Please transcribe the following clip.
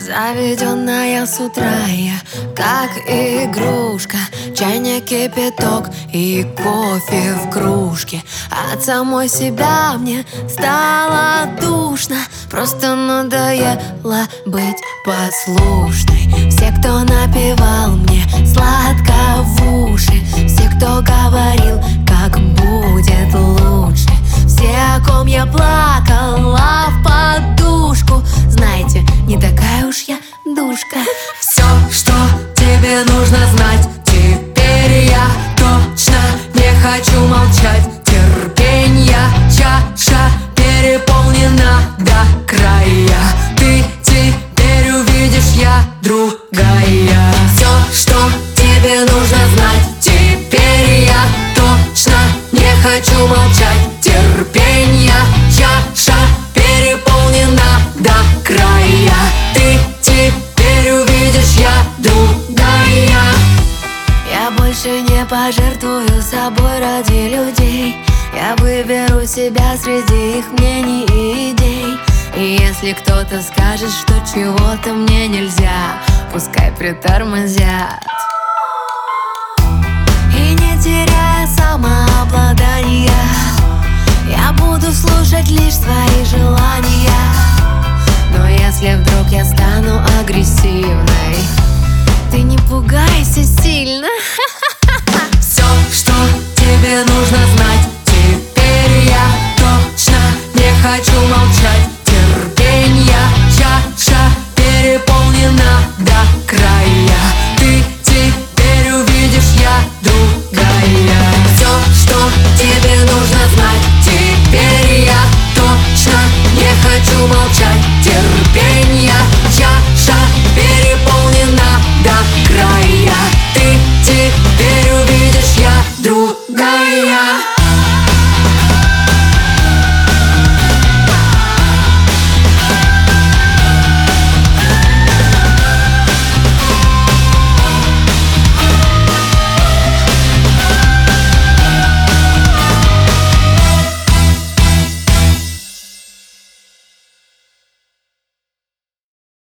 Заведенная с утра я, как игрушка. Чайник, кипяток и кофе в кружке. От самой себя мне стало душно. Просто надоело быть послушной. Все, кто напевал мне сладко в уши, все, кто говорил, как будет лучше, все, о ком я плакала в подушку, знаете, не такая уж я душка. Все, что тебе нужно знать, теперь я точно не хочу молчать. Терпенья чаша переполнена до края. Ты теперь увидишь, я другая. Все, что тебе нужно знать, теперь я точно не хочу молчать. Терпенья чаша переполнена до края. Ты теперь увидишь, я другая. Я больше не пожертвую собой ради людей. Я выберу себя среди их мнений и идей. И если кто-то скажет, что чего-то мне нельзя, пускай притормозят. И не теряя самообладания, я буду слушать лишь свои желания. Но если вдруг я стану агрессивной, ты не пугайся сильно. Все, что тебе нужно знать,